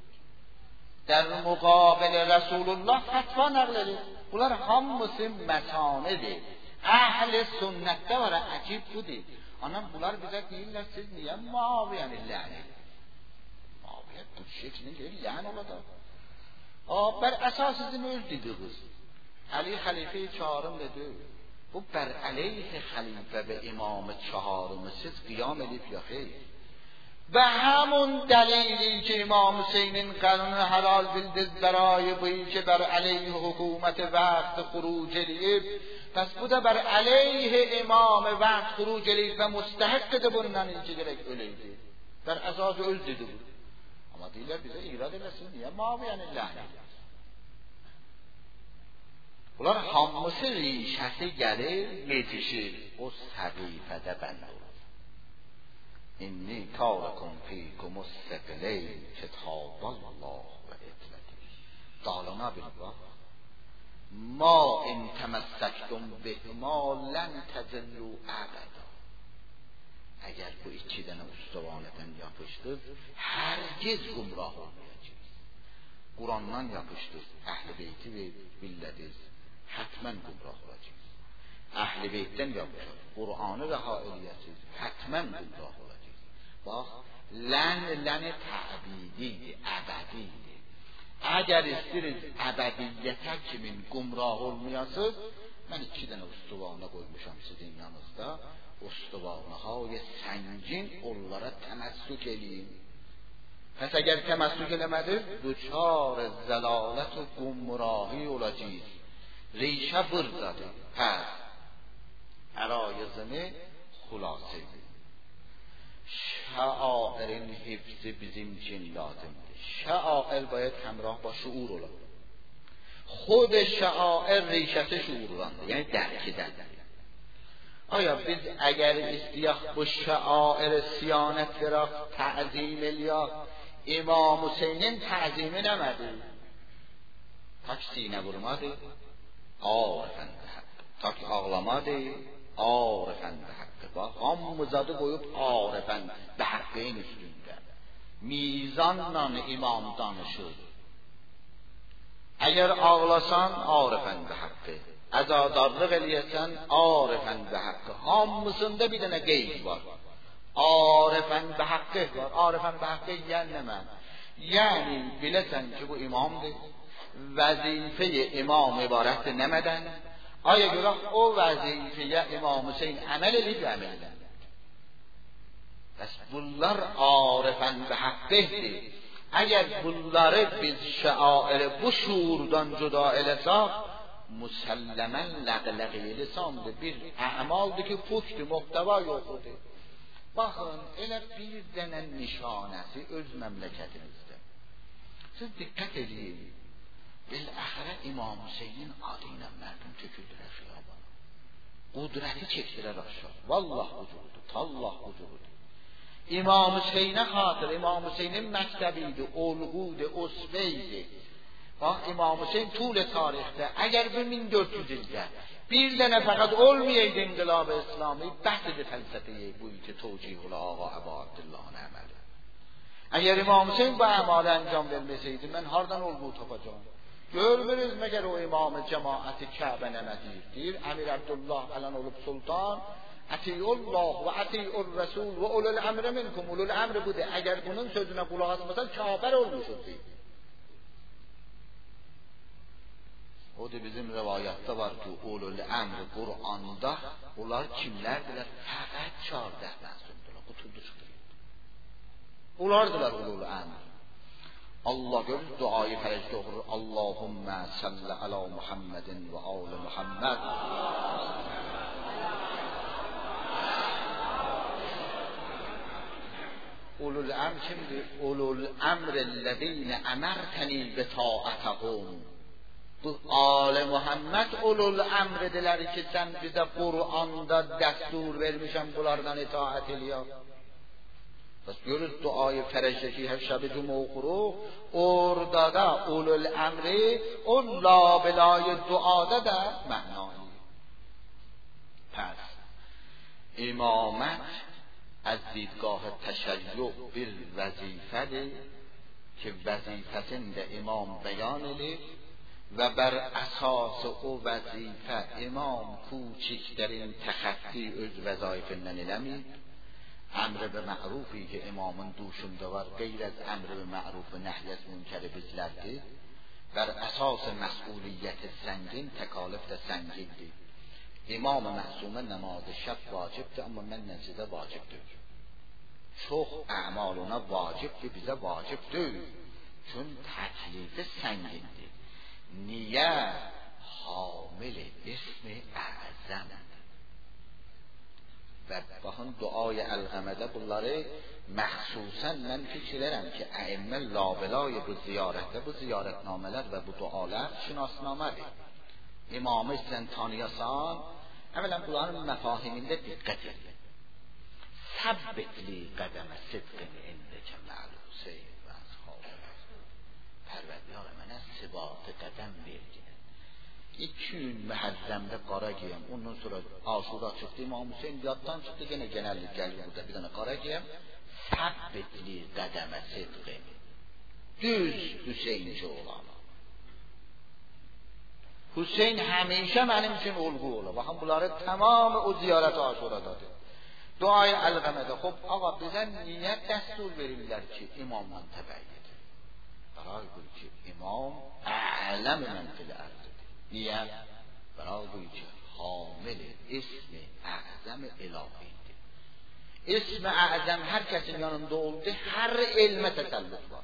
Dər müqabilə Rəsulullah fətva nəql edir. Bunlar hamısı məsanidir. Əhl-i sünnətdə var, əcib budur. Anam, bunlar bizə deyirlər, siz niyə Muaviyəni lən edin? Muaviyə bu şeklini deyir, lən olacaq. Bər əsas sizin öz dediniz. Əli xəlifə-i çağırım dedi. Bu bər əleyh xəlifə və imam-ı çağırımı siz qiyam edib ya xeyr. Və həmun dəlili ki, İmam Hüseynin qanunu halal bildiz bərayı bu ki, bər əleyh hüküməti vaxt xuruc edib. Pəs bu da bər əleyh imam-ı vaxt xuruc edib və müstəhəqqdir bundan ilki gerək öləydi. Bər əsası öz dedi bu. Amma deyirlər bizə irad eləsin, niyə Muaviyəni lən edir? Bunlar hamısı rişəsi gəlir, yetişir. O səqifədə bənd olur. İnni tarikum fiikumus səqleyn kitaballah və etlədi. Dalına bir bax. Ma in təməssəktum bihima lən təzillu əbəda. Əgər bu iki dənə ustavanədən yapışdır, hərgiz gumrah olmayacaq. Qurandan yapışdır, əhl-i beyti və billədiniz, hətmən gumrah olacaq. Əhl-i beytdən yapışır, Qur'anı rəha eləyəsiz, hətmən gumrah olacaq. Bax, lən, ləni təbididir, əbədidir. Əgər istiriz əbədiyyətə kimin gumrah olmayasız, من iki dənə ustuvana qoymuşam sizin yanınızda. Ustuvanahay səngin onlara təməssük eləyin. Pəs əgər təməssük eləmədiniz, duçar zəlalət و gumrahi olacağız. ریشه برزده. پس عرایزمه خلاصه بود. شعائر حفظ bizim için لازمه. شعائر باید همراه با شعور ola. خود شعائر ریشت شعورانده، یعنی درکیدن. آیا biz اگر استیاخ با شعائر سیانت را تعظیم الیا امام حسینین تعظیم نمده، tak sinə vurmadı, arifən də haqqı. Tak ağlamadı, arifən də haqqı. Bax, hamımızadı qoyub arifən də haqqın üstündə. Mizanla imam danışır. Əgər ağlasan, arifən də haqqı. Əzadarlıq eləyəsən, arifən də haqqı. Hamısında bir dənə qeyd var. Arifən də haqqı var. Arifən də haqqı yəni nə mən? Yəni, biləsən ki, bu imamdır. وظیفه امام عبارت نمدن. آیا گراه او وظیفه امام حسین عمل لید عمل لید. پس bunlar عارفن به حقه. اگر bunları biz şair bu şuurdan cüda eləsək, مسلما لغلغی lisandır. Bir əmaldır ki, fukdur, muhtava yoxudur. Baxın, elə bir dənə nişanəsi öz məmləkətimizdə. Siz diqqət edin. بالاخره امام حسینین آدینه مردم töküldülər xiyabana. Qudrəti çəkdilər aşağı. Vallah vücudu, tallah vücudu. İmam Hüseynə xatır, İmam Hüseynin məktəbiydi, olğuydu, osveydi. Bax, İmam Hüseyn tul tarixdə, əgər bu min dörd yüz ildə bir dənə fəqət olmayaydı inqilab-ı İslami, bəhd-i fəlsəfəyə bu ki, tocihul ağa Əbu Abdullahın əməli. Əgər İmam Hüseyn bu əmalı əncam verməsəydi, mən hardan olğu tapacağım? Görmürüz məgər o imam cemaati Kəbə nəmədir? Deyir, Əmir Abdullah ələn olub sultan, Ətiyullah və Ətiyur Rəsul və ulul əmri minkum. Ulul əmri budur. Əgər bunun sözünə qulaq asmasan, kafir olmuşuz deyir. O da bizim rivayətdə var ki, ulul əmri Qur'anda onlar kimlərdirlər? Fəqət çardah məsumdurlar. Qutuldu çıxdı. Onlardılar ulul əmri. Allah görür duayı fərəcdə oxur. Allahümmə salli alə Muhammedin və alə Muhammed. Ulul əmr kimdir? Ulul əmrəllezine əmərtəni bi taatəhum. Bu alə Muhammed ulul əmrədilər ki, sən bizə Qur'anda dəstur vermişəm, bunlardan itaat eləyək. Pes görürüz duayı fərəcdəki hər şəbi cümə oxuruq. Orada da ulul əmri o labelay duada da mənayı. Pes imamət از دیدگاه تشیع bir vəzifədir ki, vəzifəsində imam bəyan edir və bər əsas o vəzifə imam کوچکترین təxətti öz vəzaifindən eləmir. Əmr və ma'rufi ki, imamın duşunda var, qeyr az əmr və ma'ruf və nəhy az münkər bizlərdir. Bər əsas məsuliyyət zəngin, təkalif də zəngindir. İmam məsumə namazı şəb vacibdir, amma məndən sizə vacibdir. Çox əmal ona vacibdir, bizə vacib deyil. Çün təklifi səngindir. Niyə? Hamil ismi əzəmdir. Və baxın, duaya əlğəmədə bunları məxsusən mən fikir edirəm ki, əimmə labelay bu ziyarətdə, bu ziyarətnamələr və bu dualar şinasnamədir. İmamı sən tanıyasan, əvvələn bunların məfahimində diqqət edin. Səbbitli qədəmə sidqin indəkə mə'l Hüseyin və əshabı. Pərvərdiyar mənə sibatı qədəm verginin. İki gün məhəzzəmdə qara giyəm, ondan sonra Aşura çıxdı, İmam Hüseyin yaddan çıxdı, yenə genəllik gəlir burada bir dənə qara giyəm. Səbbitli qədəmə sidqin. Düz Hüseyinci olan. Hüseyin həmişə mənim üçün olğu olur. Baxın, bunları tamamı o ziyarət Aşuradadır. Duayı əlğəmədə. Xob, ağa, bizə niyə dəstur verirlər ki, imamla təbəyyədir? Bəray buyur ki, imam ələm mən filə ərdidir. Niyə? Bəray buyur ki, کامل اسم اعظم الهی ده. اسم اعظم هر کسی yanında oldu her ilme tesallut var.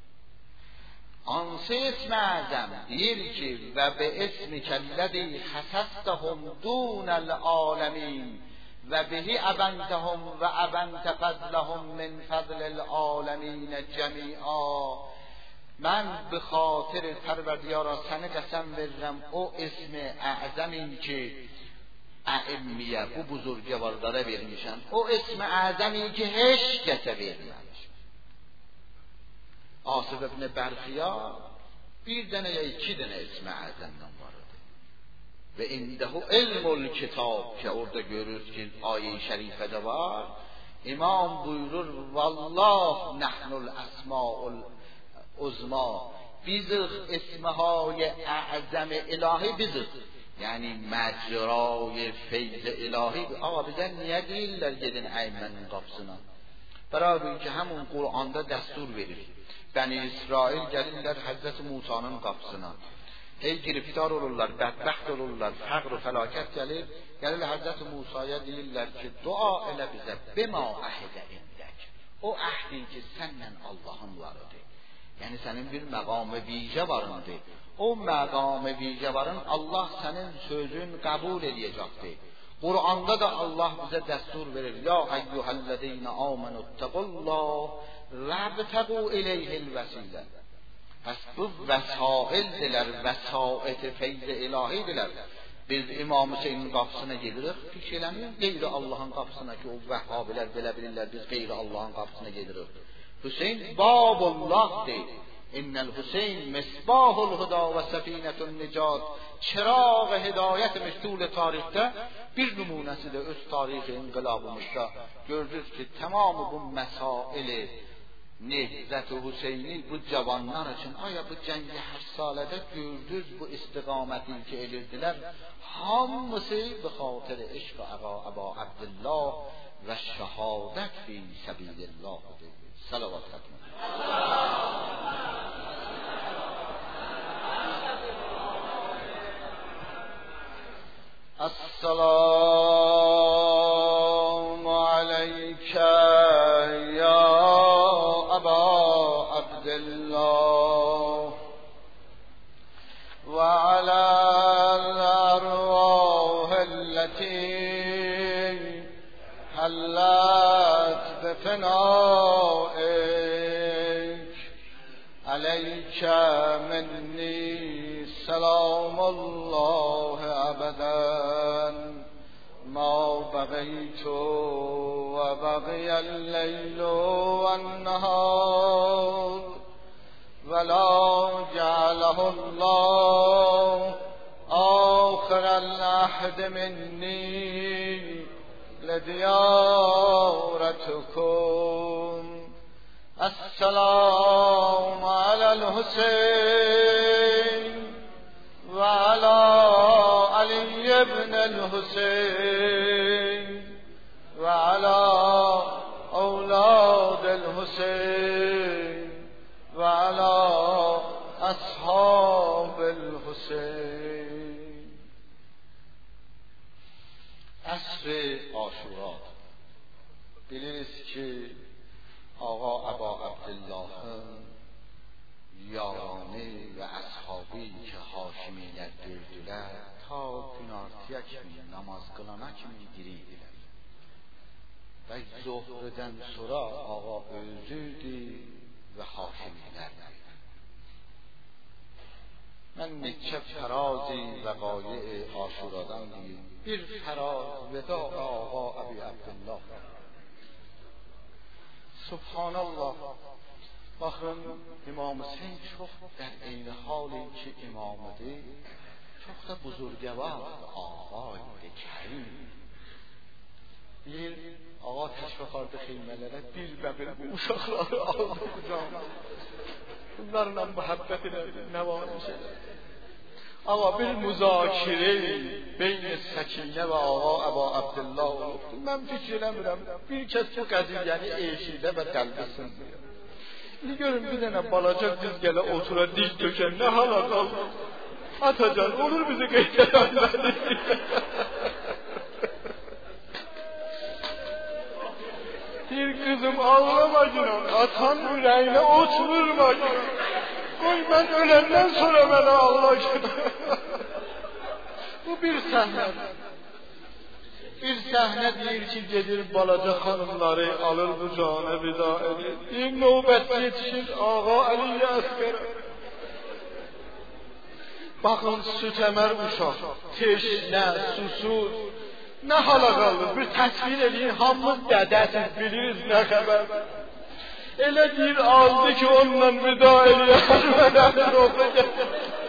Ansı ismi azam deyir ki və be ismi kəllədî xəsəstəhum dûnəl alemin və bihi əbəntəhum və əbəntə fədləhum min fədlil aleminə cəmi'a. Mən bi xatir pərverdiyara səni qəsəm verirəm o ismi əzəmin ki əimmiyə bu buzurgəvarlara vermişəm. O ismi əzəmin ki heç kəsə verməmiş. Asif ibn Bərxiya bir dənə ya iki dənə ismi əzəmdən var idi. Və indəhu ilmul kitab ki orada görürüz ki ayə-i şərifədə var. İmam buyurur vallah nəhnul əsmaul uzma. Bizik ismiهای اعظم الهی bizik. Yəni məcrای feyz ilahi. Ağa bizə niyə deyirlər gedin əymənin qapısına? Bərabər ki həmin Qur'anda dəstur verir. Bəni İsrail gəlirlər Həzrət Musanın qapısına. Hey giriftar olurlar, bədbəxt olurlar, fəqr və fəlakət gəlir. Gəlirlər Həzrət Musaya deyirlər ki dua elə bizə bima əhdə indək. O əhdi ki sənlə Allahın varıdır. Yəni sənin bir məqamı vicə varındır. O məqamı vicə varın Allah sənin sözün qəbul edəcəkdir. Qur'anda da Allah bizə dəstur verir. Ya eyyuhellezine amenuttaqullah vəbtəqu ileyhil vəsilə. Pəs bu vəsaildirlər, vəsait feyz ilahidirlər. Biz İmam Hüseynin qapısına gedirik, fikr eləmirik qeyri Allahın qapısına ki o vəhhabilər belə bilirlər biz qeyri Allahın qapısına gedirik. Hüseyin babullahdır. İnnel Hüseyin misbahul huda ve sefinetun nicat. Çırağ hidayet müstûl tarihte bir numunesi de öz tarih inqilabımızda gördük ki tamamı bu mesaili Nehzət-i Hüseyni bu cavanlar için aya bu cengi həssələdə gördünüz bu istiqaməti ki edirdilər. Hamısı bi xatir eşq Əba Əba Abdullah və şəhadət fi səbilillah. Salavat xatmı. Esselamu aleykə ya Əba Abdullah və aləl-ərvahəl-ləti həllət bifenâik aleykə minni selamullah əbədən ma bəğəytu və bəğiyəl-leylu və'n-nəhar və la cəaləhullah آخر-ül-əhd minni لديارتكم السلام على الحسين وعلى علي بن الحسين وعلى أولاد الحسين وعلى أصحاب الحسين. عصر عاشورا biliriz ki Ağa Əba Abdullahın yaranı və əshabı ki Haşimilər dördülər ta günortaya kimi namaz qılana kimi diriydilər və zohrədən sonra Ağa özüydü və Haşimilər. Mən neçə fərazi vəqayi Aşuradan deyim. Bir fəraz veda Ağa Əbi Abdullah. Subhanallah. Baxın İmam Hüseyin çox در عین حالی ki imamıdır çox da buzurgəvar ağaydı, kərim. Bir ağa təşrif ardı xeymələrə bir və bir bu uşaqları aldı qucağına. Bunlarla mühabbət edirdi, nəvariş edirdi. Ama bir müzakirə beyn Səkinə və Ağa Əba Abdullah olubdur. Mən fikr eləmirəm, bir kəs bu qəziyyəni eşidə və qəlbisin. İndi görün bir dənə balaca qız gələ otura diz tökən nə hala qaldı? Atacan olur bizi qeyd edənlər. deyir kızım ağlama günah, atan yüreğine ot vurma günah. Koy ben ölenden sonra beni ağla günah. Bu bir sahne. Bir sahne deyir ki gelir balaca hanımları alır bucağına vida edir. Bir növbət yetişir Ağa Əliyə Əsgərə. Bakın süt əmər uşaq, teşnə, susuz, nə hala qalır? Bir təsvir edin, hamımız dədəsiz biliriz nə xəbər. Elə deyir aldı ki onunla vida eləyər, mənədir oxu gəlir.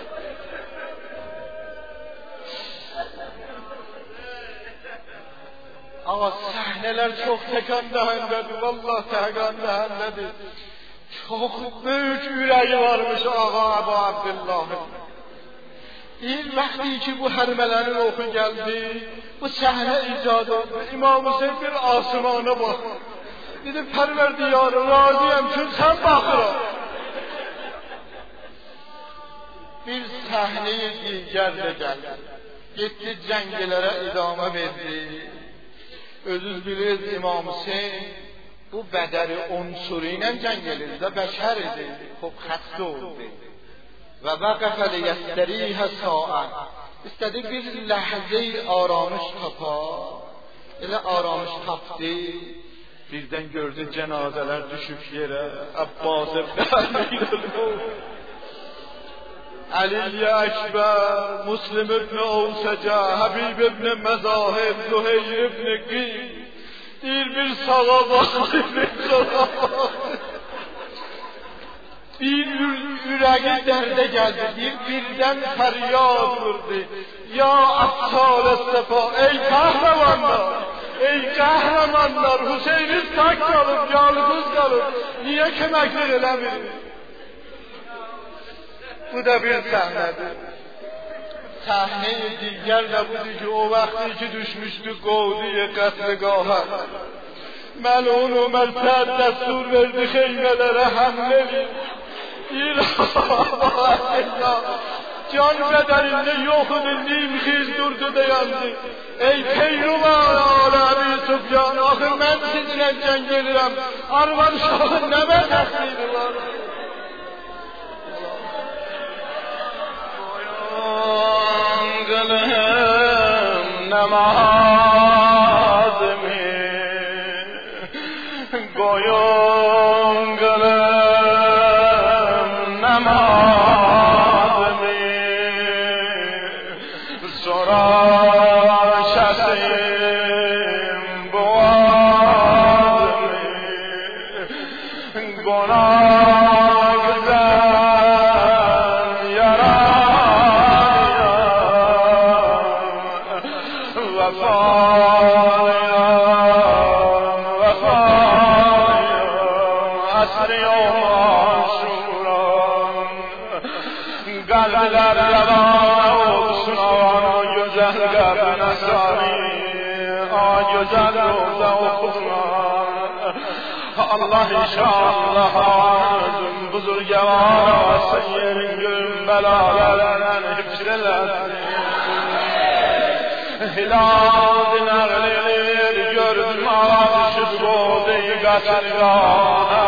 Ama sahneler çok tekan dəhəndədir, vallah tekan dəhəndədir. Çok büyük yüreği varmış Ağa Əbu Abdullah'ın. İlk vakti ki bu hərmələrin oxu geldi, bu sahne icad oldu. İmam Hüseyin bir asımana bak. Dedi Pərverdiyarı razıyam ki sen bakıram. Bir sahneyi diğer de geldi. Gitti cəngələrə idamə verdi. Özünüz bilirsiniz İmam Hüseyin bu bədəri unsuru ilə cəng edirdi, bəşər idi, çox xəstə oldu. Və vəqəfə liyəstərihə saən, istədi bir ləhzə-i aramış tapa, elə aramış tapdı, birdən gördü cənazələr düşüb yerə, Abbas ibn Əliyə Əkbər, Muslim ibn Ovsəcə, Həbib ibn Məzahib, Züheyr ibn Qim, deyir bir sağa baxır, bir sola baxır. Bir ürəyi dərdə gəldi, deyir birdən fəryad vurdu. Ya Əfsal-ı Səfa, ey qəhrəmanlar, ey qəhrəmanlar, Hüseyniz tək qalıb, yalqız qalıb, niyə köməklik eləmir? Bu da bir sahnedir. Sahne-i diğer de budur ki o vakti ki düşmüştü Qovdiye qətligaha. Melun-u Mərtəd dəstur verdi xeymələrə həmləli. Bir Allah can bədəlində yoxudur, nimxiz durdu dayandı. Ey Peyruvan aləmi Sübyan, axı mən sizinlə cəng edirəm. Arvan uşağın nə mən təxlidi var? Gülüm namazımı koyun gülüm namazımı sorar şəsim boğazımı günah güzel yara Kalpler yalan olsun ana güzel kalbine sari, ana güzel yolda okunan. Allah inşallah arzum buzurgevara seyyerin gün belalarından hücrelensin. Hilal dinarlilir gördüm ağaçı soğudu kaçırgana.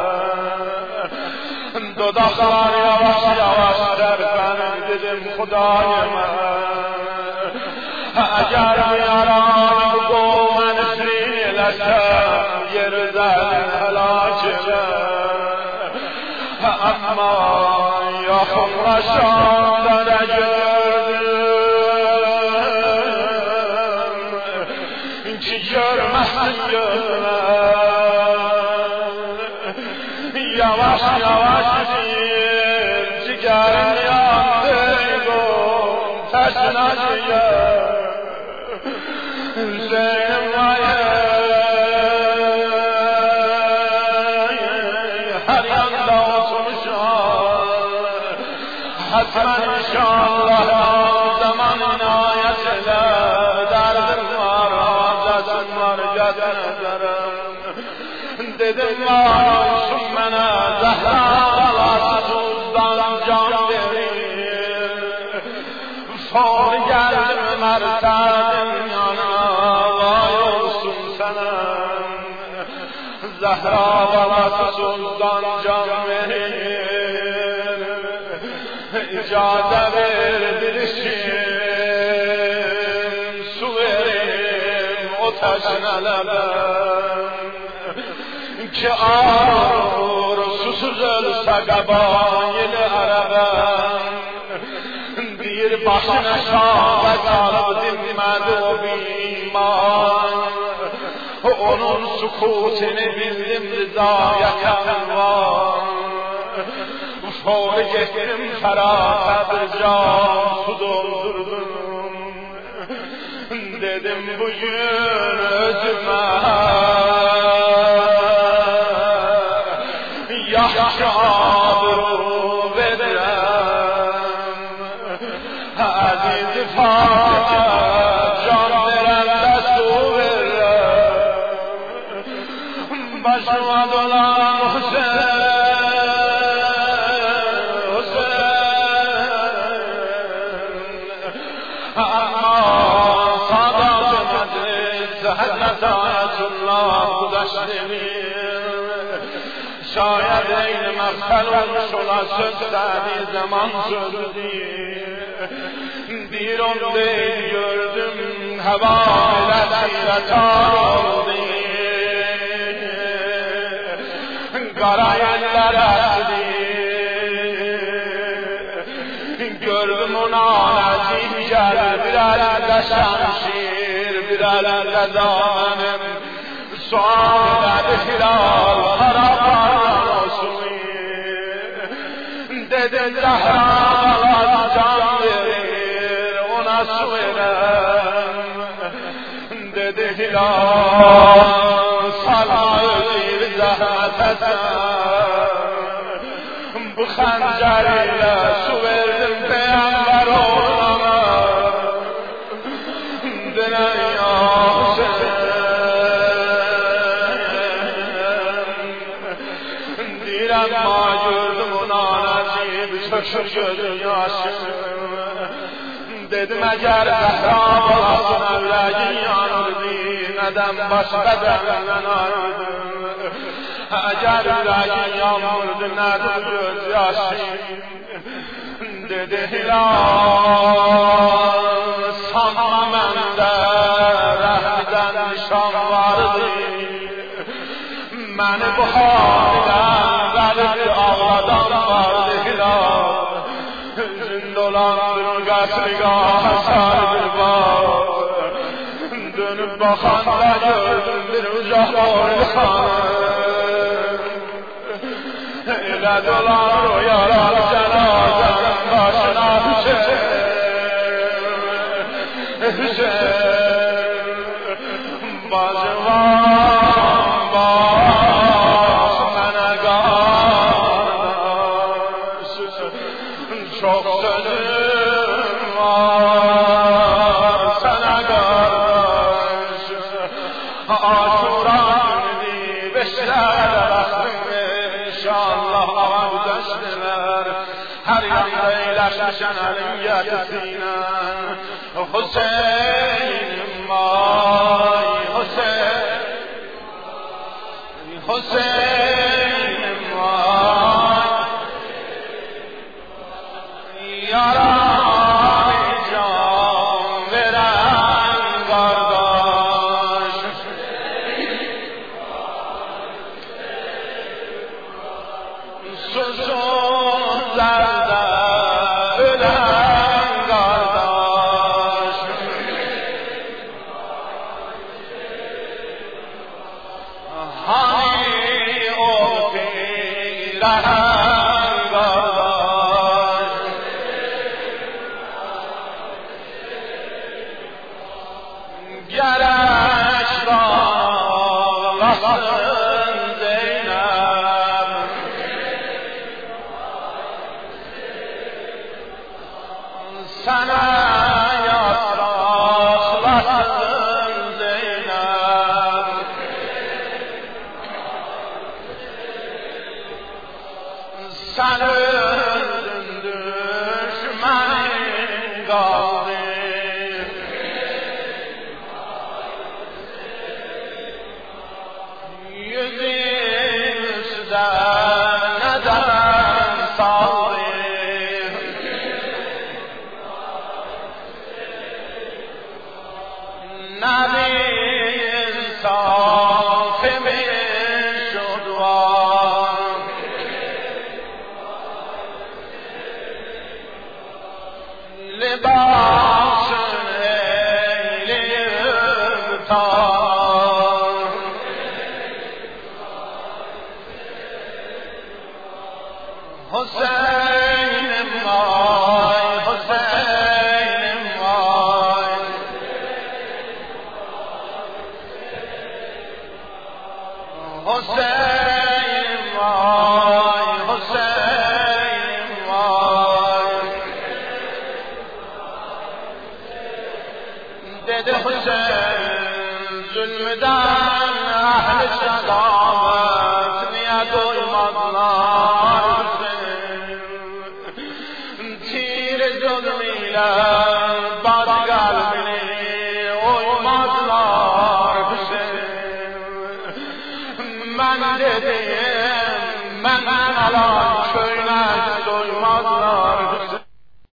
Dodaklar yavaş yavaş derken dedim Xudayıma, eğer bir yaran qovmen isrin eləsəm yerdən helak elə. Amma yaxınlaşanda nə gördüm ki görməsin gözlər. Yavaş yavaş ciğerim yandı taşın acıya Hüseyin vayı her yanda olsun şan hatmen inşallah zaman inayet ile derdim var azadım var getirin dedim var olsun bana Zahra alasızdan can verir Far geldim Mərtədin yanına vay olsun sana زهرا بابا سلطان جان مهر اجازه ver dilişim su verim o taşına lebem ki ağır susuz ölse gabayeli arabam bir başına şahbe kalıp dinmedi o biman onun sukutini bildim rızaya kanvan fawr gittim feraset can su doldurdum dedim bugün özüme yaşa abru verem aziz Fatih can verende su verem başıma dolan Hüseyin şayet eyni mehfel olmuş ola sözleri zaman sözdü bir on değil gördüm heva ile siretar oldu kara yeller esdi gördüm ona nezih gel bir elinde şemşir bir elinde damenim sual hilal harapan olsun dedi Zehra can verir ona su verem dedi hilal sana ödür zahmet etsen bu xencer ile su verdim peygamber oğlana denen ya Hüseyin ma gördüm ona necib çökür gözü yaşım dedim eğer Zehra balasın evlagin yanırdı neden başka benden ayrıldı eğer evlagin yanırdı neden göz yaşım dedi hilal sanma mende rahmiden nişan vardı beni bu halden Galip ağladan vardı hilal Hüzün dolan bir gasligah sardır var dönüp bakanda gördüm bir uzak orhan ile dolan o yaralı cenazenin başına Hüseyin Hüseyin bazı var çok sözüm var sana karşı Aşura günü beşler arasında inşallah avdüşler her yanda eyleşmişen elin yetisiyle Hüseyin'im vay Hüseyin Hüseyin'im vay Yarami can veren kardeş susuzlarda ölen kardeş hani o filan gerek bağlasın Zeynep sana yasraklasın Zeynep sen öldün düşmanın kaldı yüzü نبی انصاف می شد وان لباس لیلتان حسین مای حسین مای حسین مای حسین مای دد حسین ظلم دن اهل سلامت میاد و ایمانلار تیر ظلمیلر باد قلبی و ایمانلار حسین من ددیم من الان